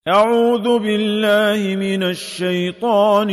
أعوذ بالله من الشيطان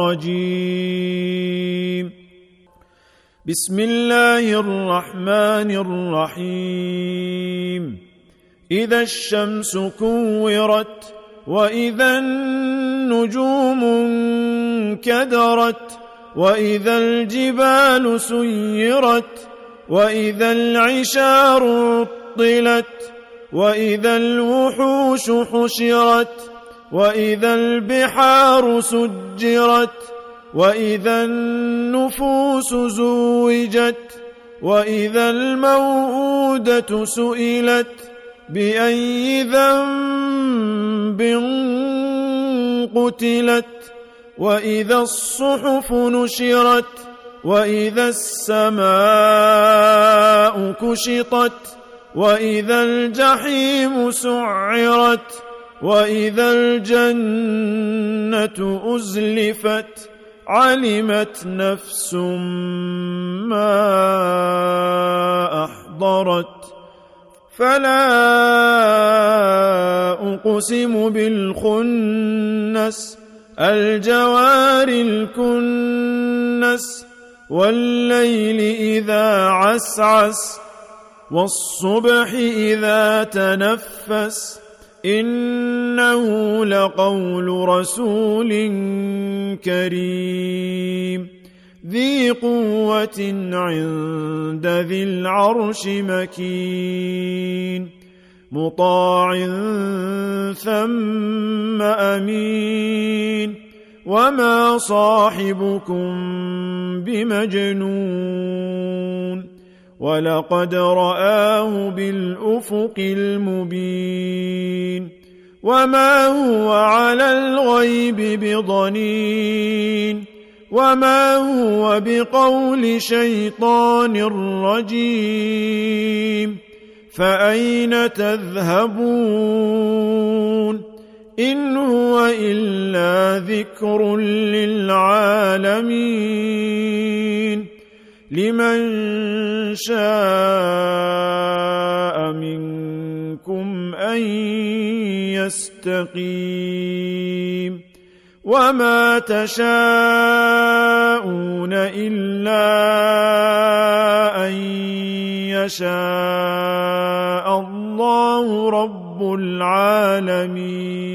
الرجيم. بسم الله الرحمن الرحيم. إذا الشمس كورت وإذا النجوم انكدرت وإذا الجبال سيرت وإذا العشار عطلت وإذا الوحوش حشرت وإذا البحار سجرت وإذا النفوس زوجت وإذا الموءودة سئلت بأي ذنب قتلت وإذا الصحف نشرت وإذا السماء كشطت وإذا الجحيم سعرت وإذا الجنة أزلفت علمت نفس ما أحضرت فلا أقسم بالخنس الجوار الكنس والليل إذا عسعس والصبح إذا تنفس إنه لقول رسول كريم ذي قوة عند ذي العرش مكين مطاع ثم أمين وما صاحبكم بمجنون ولقد رآه بالأفق المبين وما هو على الغيب بضنين وما هو بقول شيطان رجيم فأين تذهبون إن هو إلا ذكر للعالمين لمن شاء منكم أن يستقيم وما تشاءون إلا أن يشاء الله رب العالمين.